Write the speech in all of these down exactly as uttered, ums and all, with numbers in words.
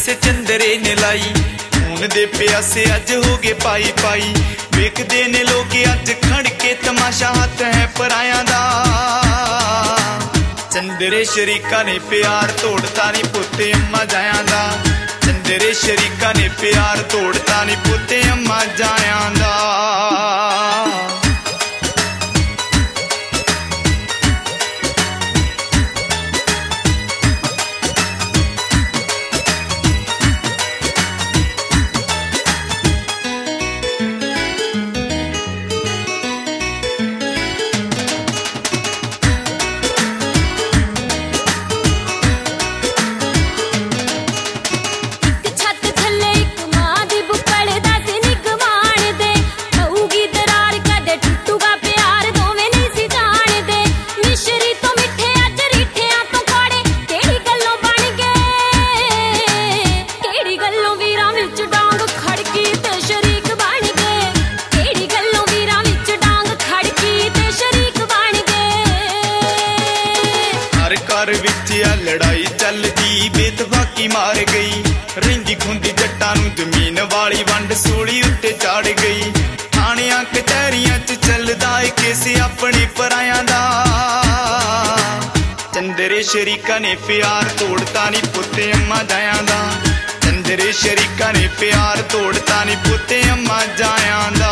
ਕਿਸੇ ਚੰਦਰੇ ਨੇ ਲਾਈ। ਖੂਨ ਦੇ ਪਿਆਸੇ ਅੱਜ ਹੋ ਗਏ ਪਾਈ ਪਾਈ, ਵੇਖਦੇ ਨੇ ਲੋਕ ਅੱਜ ਖੜ ਕੇ ਤਮਾਸ਼ਾ, ਹੱਥ ਹੈ ਪਰਾਇਆਂ ਦਾ। ਚੰਦਰੇ ਸ਼ਰੀਕਾਂ ਨੇ ਪਿਆਰ ਤੋੜਤਾ ਨੀ ਪੁੱਤੇ ਅੰਮਾ ਜਾਇਆਂ ਦਾ। ਚੰਦਰੇ ਸ਼ਰੀਕਾਂ ਨੇ ਪਿਆਰ ਤੋੜਤਾ ਨੀ ਪੁੱਤੇ ਅੰਮਾ ਜਾਇਆਂ ਦਾ। ਘਰ ਵਿੱਚ ਆ ਲੜਾਈ ਚੱਲਦੀ, ਬੇਤਫਾਕੀ ਮਾਰ ਗਈ। ਰਹਿੰਦੀ ਖੁੰਦੀ ਜੱਟਾਂ ਨੂੰ ਜ਼ਮੀਨ ਵਾਲੀ ਵੰਡ ਸੂਲੀ ਉੱਤੇ ਚਾੜ ਗਈ। ਥਾਣਿਆਂ ਕਚਹਿਰੀਆਂ 'ਚ ਚੱਲਦਾ ਏ ਕੇਸ ਆਪਣੇ ਪਰਾਇਆਂ ਦਾ। ਚੰਦਰੇ ਸ਼ਰੀਕਾਂ ਨੇ ਪਿਆਰ ਤੋੜਤਾ ਨੀ ਪੁੱਤੇ ਅੰਮਾ ਜਾਇਆਂ ਦਾ। ਚੰਦਰੇ ਸ਼ਰੀਕਾਂ ਨੇ ਪਿਆਰ ਤੋੜਤਾ ਨੀ ਪੁੱਤੇ ਅੰਮਾ ਜਾਇਆਂ ਦਾ।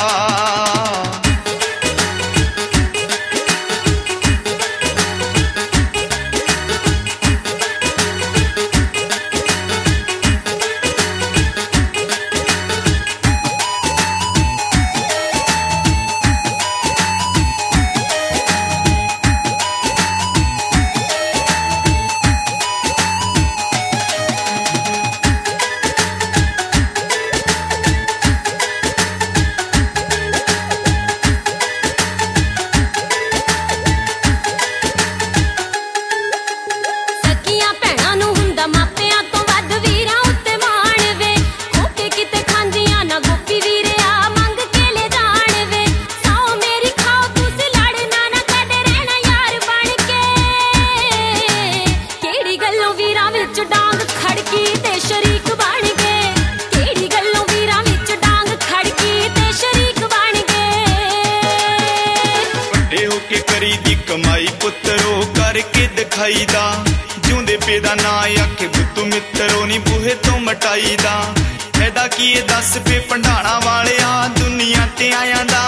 ਕਰੀ ਦੀ ਕਮਾਈ ਪੁੱਤਰੋ ਕਰਕੇ ਦਿਖਾਈ ਦਾ। ਜਿਉਂਦੇ ਪੇ ਦਾ ਨਾਂ ਆਖੇ ਬੁੱਤੂ ਮਿੱਤਰੋ ਨੀ ਬੂਹੇ ਤੋਂ ਮਟਾਈ ਦਾ। ਫਾਇਦਾ ਕੀ ਇਹ ਦੱਸ ਪੇ ਭੰਡਾਣਾ ਵਾਲਿਆ ਦੁਨੀਆ ਤੇ ਆਇਆਂ ਦਾ।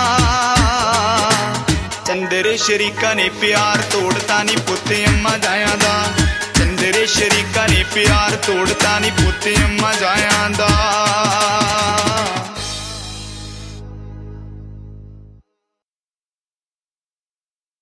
ਚੰਦਰੇ ਸ਼ਰੀਕਾਂ ਨੇ ਪਿਆਰ ਤੋੜਤਾ ਨੀ ਪੁੱਤੇ ਅੰਮਾ ਜਾਇਆਂ ਦਾ। ਚੰਦਰੇ ਸ਼ਰੀਕਾਂ ਨੇ ਪਿਆਰ ਤੋੜਤਾ ਨੀ ਪੁੱਤੇ ਅੰਮਾ ਜਾਇਆਂ